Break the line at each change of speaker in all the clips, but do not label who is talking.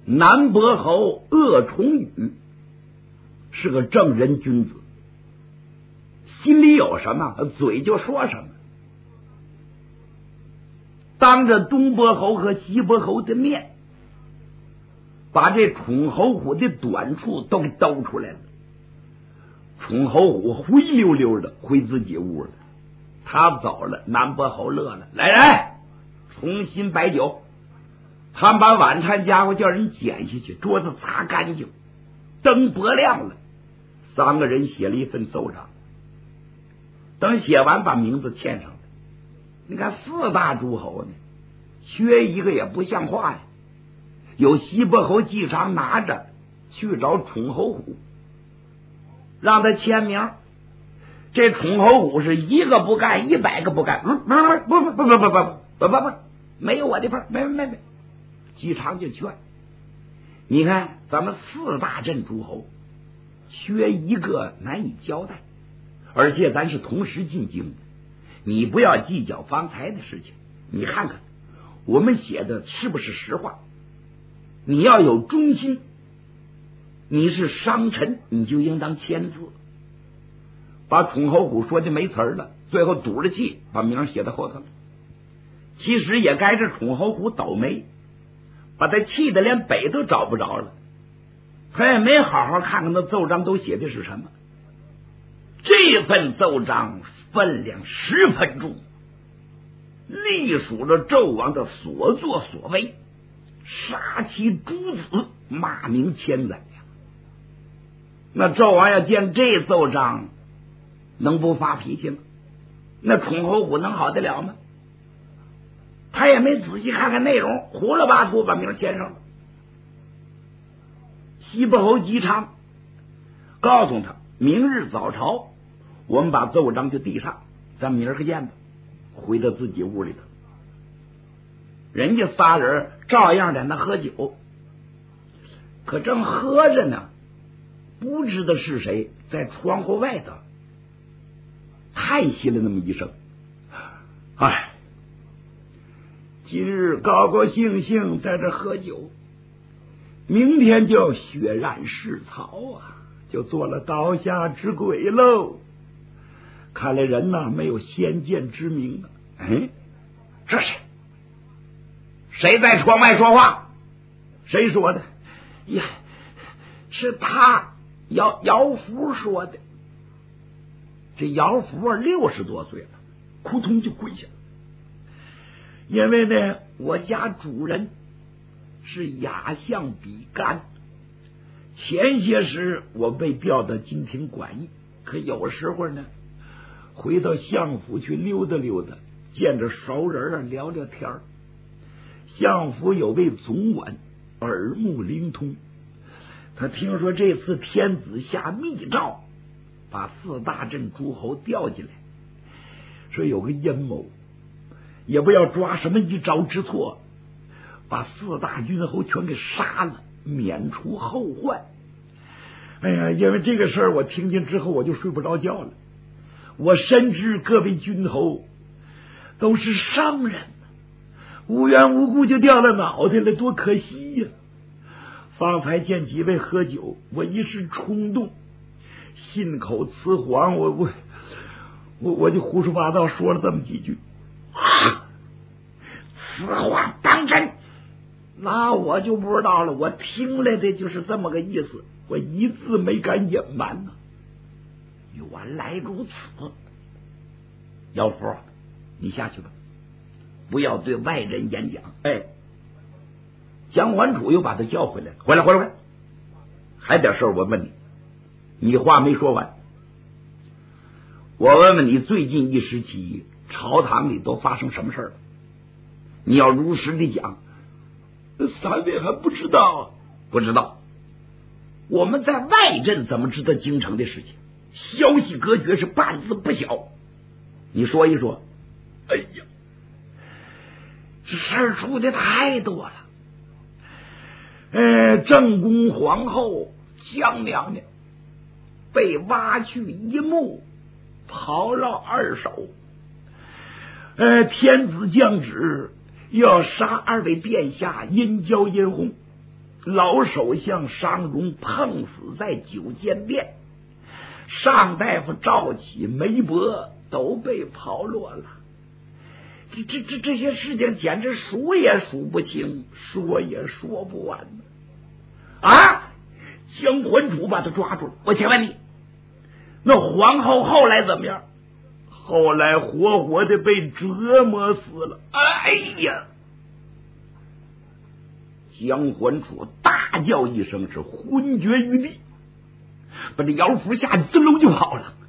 南伯侯鄂崇宇是个正人君子，心里有什么嘴就说什么，当着东伯侯和西伯侯的面，把这崇侯虎的短处都给兜出来了。崇侯虎灰溜溜的回自己屋了，他走了，南伯侯乐了，来，重新摆酒。他们把晚餐家伙叫人捡下去，桌子擦干净，灯拨亮了，三个人写了一份奏章。等写完，把名字签上了。你看4大诸侯呢，缺一个也不像话呀。有西伯侯季常拿着去找崇侯虎，让他签名。这崇侯虎是一个不干，100个不干。不，没有我的份，没。季常就劝，你看咱们4大镇诸侯，缺一个难以交代，而且咱是同时进京的，你不要计较方才的事情，你看看我们写的是不是实话？你要有忠心，你是商臣，你就应当签字。把崇侯虎说的没词儿了，最后赌着气把名写在后头了。其实也该是崇侯虎倒霉，把他气得连北都找不着了。他也没好好看看那奏章都写的是什么。这份奏章分量10分重，隶属了纣王的所作所为，杀其诸子，骂名千载呀。那纣王要见这奏章，能不发脾气吗？那崇侯虎能好得了吗？他也没仔细看看内容，胡了八涂把名签上了。西伯侯姬昌告诉他，明日早朝我们把奏章就递上，咱明儿个见吧。回到自己屋里头，人家仨人照样在那喝酒，可正喝着呢，不知道是谁在窗户外头叹息了那么一声，哎，今日高高兴兴在这喝酒，明天就要血染市曹啊，就做了刀下之鬼喽。看来人呐没有先见之明啊。这谁？谁在窗外说话？谁说的？呀，是他姚福说的。这姚福60多岁了，扑通就跪下了。因为呢，我家主人是雅相比干，前些时我被调到金庭管驿，可有时候呢，回到相府去溜达溜达，见着熟人聊聊天儿。相府有位总管耳目灵通，他听说这次天子下密诏，把4大镇诸侯调进来，说有个阴谋，也不要抓什么一招之错，把4大君侯全给杀了，免除后患。哎呀，因为这个事儿我听见之后我就睡不着觉了。我深知各位君侯都是商人，无缘无故就掉了脑袋了，多可惜呀！方才见几位喝酒，我一时冲动，信口雌黄，我就胡说八道说了这么几句。此话当真？那我就不知道了，我听来的就是这么个意思，我一字没敢隐瞒呢。原来如此，姚福，你下去吧，不要对外人演讲。蒋桓楚又把他叫回来，回来，还点事儿，我问你，你话没说完。我问问你，最近一时起朝堂里都发生什么事儿了？你要如实的讲。3位还不知道。不知道？我们在外镇怎么知道京城的事情？消息隔绝，是半字不晓。你说一说。哎呀，这事儿出的太多了。正宫皇后江娘娘被挖去一目，刨了2手。天子降旨要杀2位殿下，阴交阴红。 老首相商荣碰死在九间殿，上大夫赵启、梅伯都被抛落了。这些事情简直数也数不清，说也说不完啊！姜桓楚把他抓住了。我请问你，那皇后后来怎么样？后来活活的被折磨死了。哎呀！姜桓楚大叫一声，是昏厥于地，把这姚福吓滋溜就跑了。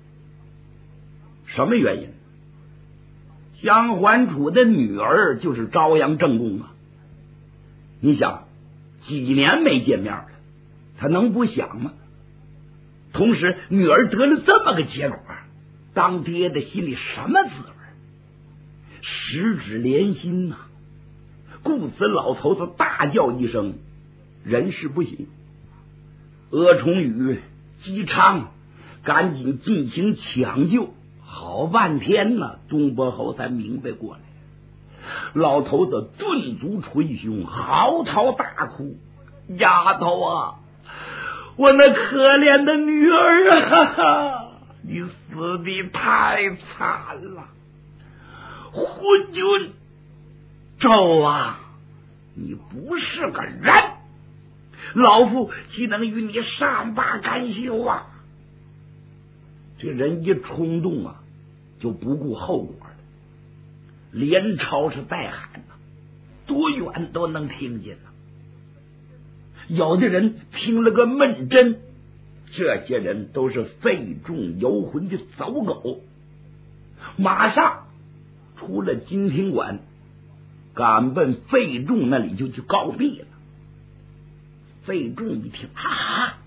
什么原因？姜桓楚的女儿就是朝阳正宫啊！你想，几年没见面了，他能不想吗？同时，女儿得了这么个结果，当爹的心里什么滋味？十指连心呐！故此，老头子大叫一声：“人事不行！”鄂崇宇、姬昌赶紧进行抢救。好半天呢，东伯侯才明白过来。老头子顿足捶胸，嚎啕大哭：“丫头啊，我那可怜的女儿啊，你死的太惨了！昏君纣啊，你不是个人，老夫岂能与你善罢甘休啊！”这人一冲动啊，就不顾后果了。连朝是带喊呐，多远都能听见了。有的人听了个闷针，这些人都是费仲游魂的走狗，马上出了金庭馆，赶奔费仲那里就去告密了。费仲一听，啊！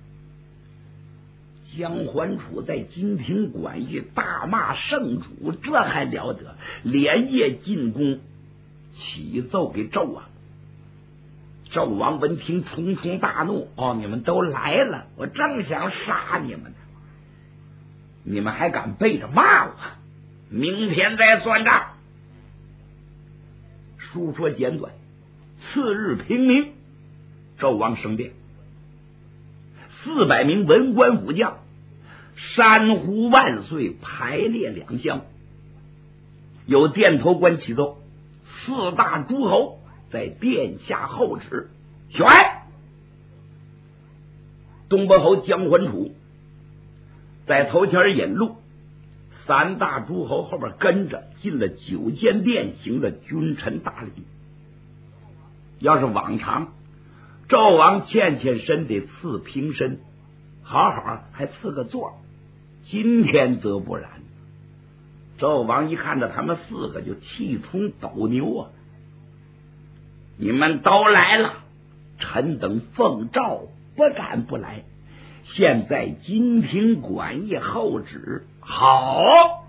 姜桓楚在金庭馆驿大骂圣主，这还了得！连夜进宫启奏给纣王。纣王闻听重重大怒：“哦，你们都来了，我正想杀你们呢，你们还敢背着骂我？明天再算账。”书说简短，次日平明，纣王升殿，400名文官武将山呼万岁，排列两厢。有殿头官启奏，4大诸侯在殿下候旨，选东伯侯姜桓楚在头前引路，3大诸侯后边跟着进了九间殿，行了君臣大礼。要是往常，纣王欠身得赐平身，好好还赐个座。今天则不然，纣王一看到他们4个就气冲斗牛啊！你们都来了，臣等奉诏不敢不来。现在金庭馆驿候旨，好，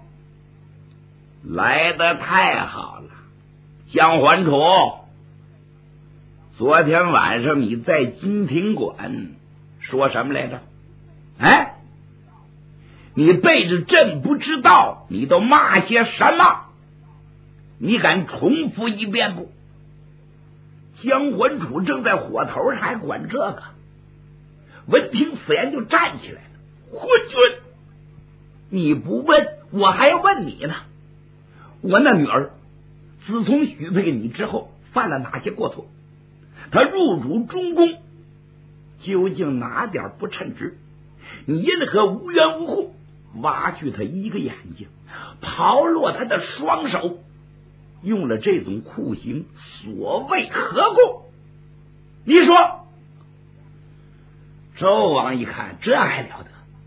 来得太好了。姜桓楚，昨天晚上你在金庭馆说什么来着？哎，你背着朕不知道，你都骂些什么？你敢重复一遍不？姜桓楚正在火头上，还管这个？闻听此言就站起来了：“昏君，你不问，我还要问你呢。我那女儿自从许配给你之后，犯了哪些过错？她入主中宫，究竟哪点不称职？你因何无缘无故挖去她一个眼睛，刨落她的双手，用了这种酷刑，所谓何故？你说。”纣王一看，这还了得！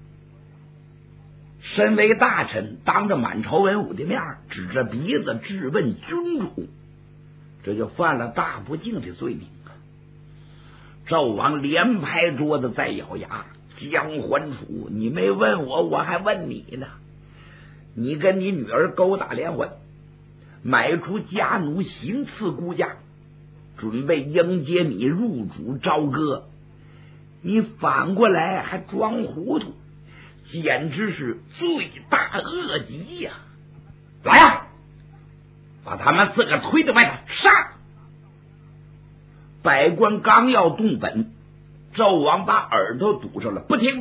身为大臣，当着满朝文武的面，指着鼻子质问君主，这就犯了大不敬的罪名啊！纣王连拍桌子，再咬牙：“姜桓楚，你没问我，我还问你呢。你跟你女儿勾打连环，买出家奴，行刺孤家，准备迎接你入主朝歌。你反过来还装糊涂，简直是罪大恶极呀！来呀，把他们4个推到外头杀！” 百官刚要动本，纣王把耳朵堵上了，不听，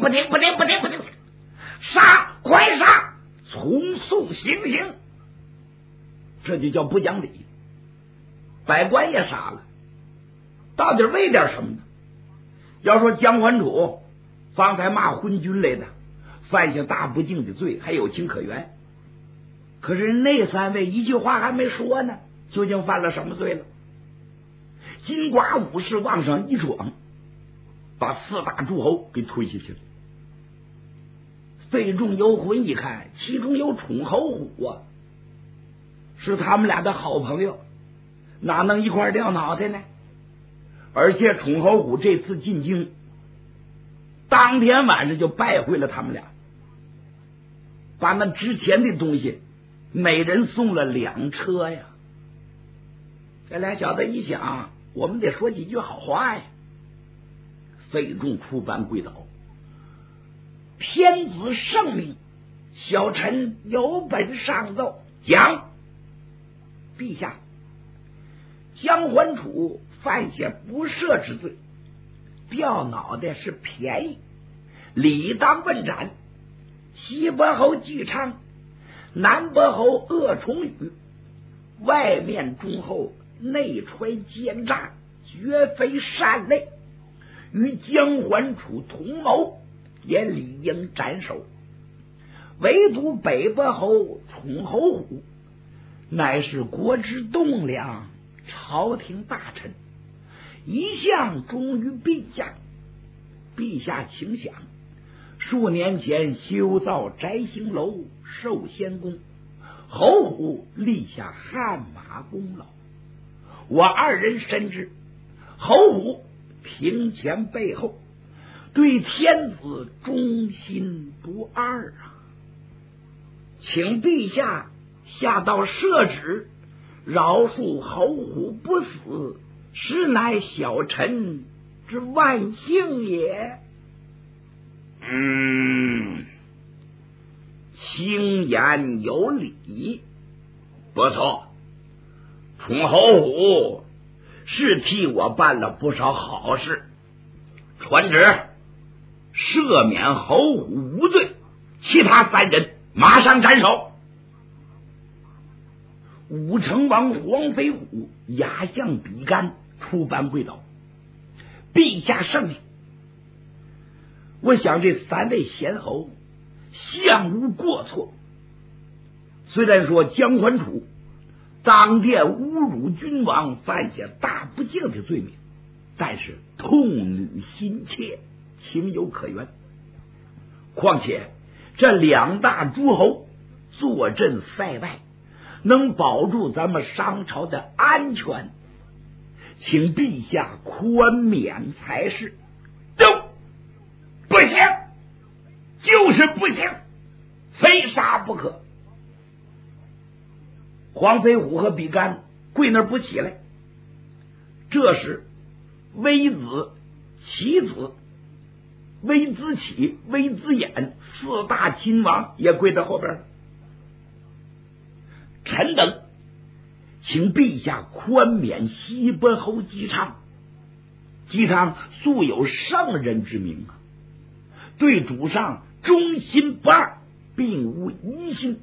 杀，快杀，从速行刑。这就叫不讲理。百官也杀了，到底为点什么呢？要说姜桓楚方才骂昏君来的，犯下大不敬的罪，还有情可原。可是那三位一句话还没说呢，究竟犯了什么罪了？金瓜武士往上一闯，把4大诸侯给推下去了。费仲游魂一看，其中有宠侯虎啊，是他们俩的好朋友，哪能一块掉脑袋呢？而且宠侯虎这次进京，当天晚上就拜会了他们俩，把那值钱的东西每人送了2车呀。这俩小子一想，我们得说几句好话呀。费仲出班跪倒，天子圣明，小臣有本上奏。讲。陛下，姜桓楚犯下不赦之罪，掉脑袋是便宜，理当问斩。西伯侯姬昌、南伯侯鄂崇禹，外面忠厚，内揣奸诈，绝非善类，与姜桓楚同谋，也理应斩首。唯独北伯侯宠侯虎，乃是国之栋梁，朝廷大臣，一向忠于陛下。陛下请想，数年前修造摘星楼，寿仙宫，侯虎立下汗马功劳。我2人深知，侯虎庭前背后，对天子忠心不二啊！请陛下下道赦旨，饶恕侯虎不死，实乃小臣之万幸也。轻言有理，不错。宠侯虎是替我办了不少好事，传旨赦免侯虎无罪，其他3人马上斩首。武成王黄飞虎、亚相比干出班跪倒，陛下圣明。我想这3位贤侯相无过错，虽然说姜桓楚当殿侮辱君王，犯下大不敬的罪名，但是痛女心切，情有可原。况且这2大诸侯坐镇塞外，能保住咱们商朝的安全，请陛下宽免才是。不行，就是不行，非杀不可。黄飞虎和比干跪那儿不起来。这时微子、齐子、微子启、微子衍4大亲王也跪在后边了。臣等请陛下宽免西伯侯姬昌。姬昌素有圣人之名啊，对主上忠心不二，并无疑心。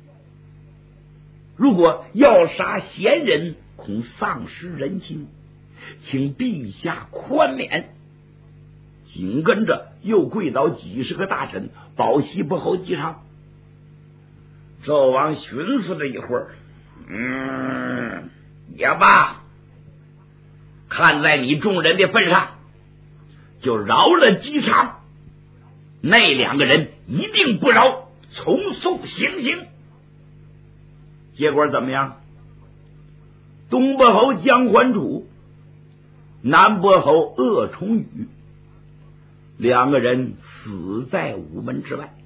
如果要杀贤人，恐丧失人心，请陛下宽免。紧跟着又跪倒几十个大臣保西伯侯姬昌。纣王寻思了一会儿，也罢，看在你众人的份上，就饶了姬昌，那2个人一定不饶，从速行刑。结果怎么样？东伯侯姜桓楚、南伯侯鄂崇禹2个人死在午门之外，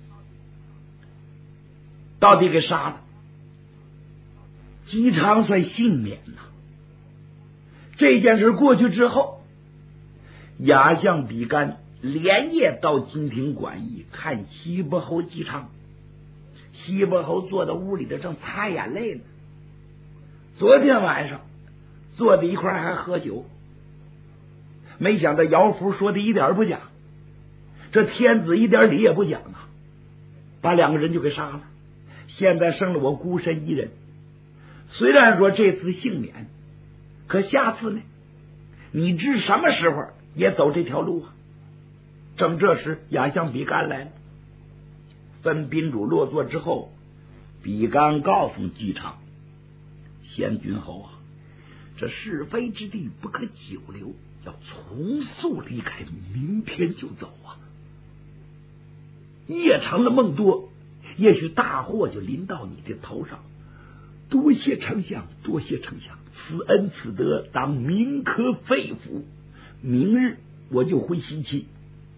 到底给杀了。姬昌算幸免呐。这件事过去之后，亚相比干连夜到金庭馆驿看西伯侯姬昌。西伯侯坐在屋里的正擦眼泪呢。昨天晚上坐在一块还喝酒， 没想到姚福说的一点不假，这天子一点理也不讲啊，把两个人就给杀了。现在剩了我孤身一人，虽然说这次幸免，可下次呢？你知什么时候也走这条路啊？正这时，亚相比干来了。分宾主落座之后，比干告诉姬昌：“先君侯啊，这是非之地不可久留，要从速离开，明天就走啊！夜长了梦多，也许大祸就临到你的头上。多谢丞相，多谢丞相，此恩此德，当铭刻肺腑。明日我就回西岐。”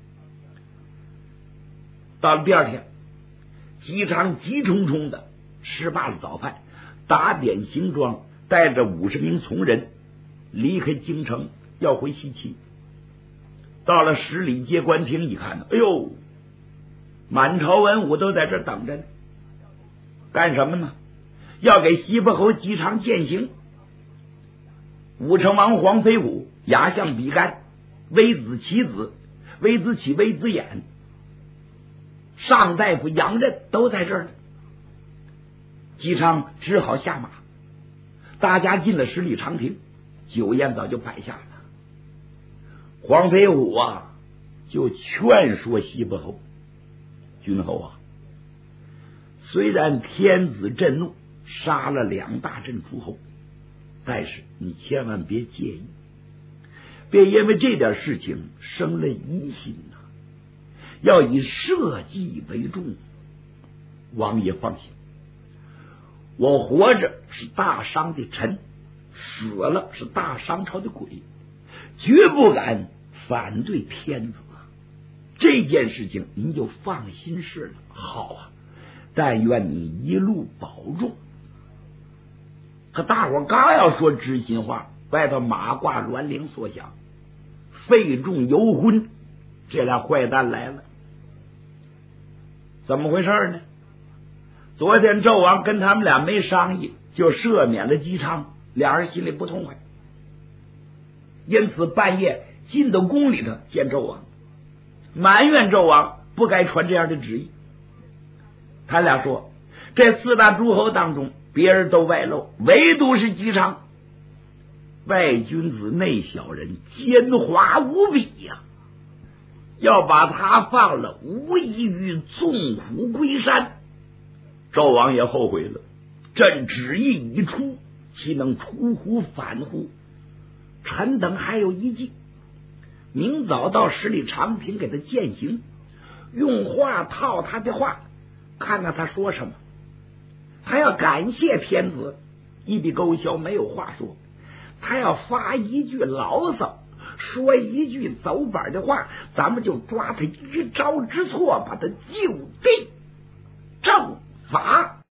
到了第二天，姬昌急冲冲的吃罢了早饭，打点行装，带着50名从人离开京城，要回西岐。到了十里街官厅一看，哎呦，满朝文武都在这等着呢，干什么呢？要给西伯侯姬昌饯行。武成王黄飞虎、牙相比干、微子其子、微子启、微子衍、上大夫杨任都在这儿呢。姬昌只好下马，大家进了十里长亭，酒宴早就摆下了。黄飞虎啊，就劝说西伯侯：“君侯啊，虽然天子震怒，杀了2大镇诸侯，但是你千万别介意，别因为这点事情生了疑心呐，要以社稷为重。王爷放心，我活着是大商的臣，死了是大商朝的鬼，绝不敢反对天子。这件事情您就放心是了。好啊，但愿你一路保重。”可大伙刚要说知心话，外头马挂銮铃所响，费仲、游昏这俩坏蛋来了。怎么回事呢？昨天纣王跟他们俩没商议，就赦免了姬昌，俩人心里不痛快，因此半夜进到宫里头见纣王，埋怨纣王不该传这样的旨意。他俩说，这4大诸侯当中，别人都外露，唯独是姬昌，外君子内小人，奸猾无比呀！要把他放了，无异于纵虎归山。纣王也后悔了，朕旨意已出，岂能出乎反乎？臣等还有一计，明早到十里长亭给他饯行，用话套他的话，看看他说什么。他要感谢天子，一笔勾销，没有话说；他要发一句牢骚，说一句走板的话，咱们就抓他一招之错，把他就地正法。